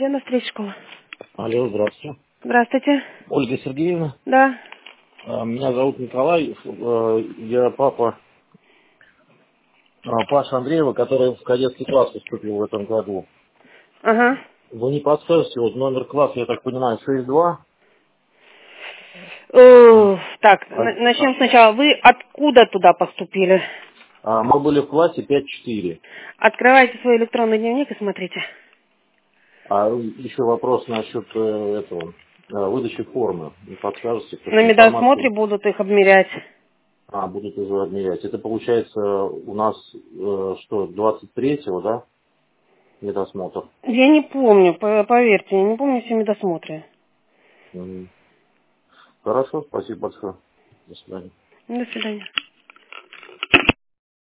Где на встрече школа? Алло, здравствуйте. Здравствуйте. Ольга Сергеевна. Да. Меня зовут Николай. Я папа Паши Андреева, который в кадетский класс поступил в этом году. Ага. Вы не подскажете, вот номер класса, я так понимаю, 6-2? Так, начнем сначала. Вы откуда туда поступили? Мы были в классе 5-4. Открывайте свой электронный дневник и смотрите. Еще вопрос насчет этого, выдачи формы. Не подскажете, На какую медосмотре информацию? будут их обмерять. Будут уже обмерять. Это получается у нас, что, 23-го, да, медосмотр? Я не помню, поверьте, я не помню все медосмотры. Мгм. Хорошо, спасибо большое. До свидания. До свидания.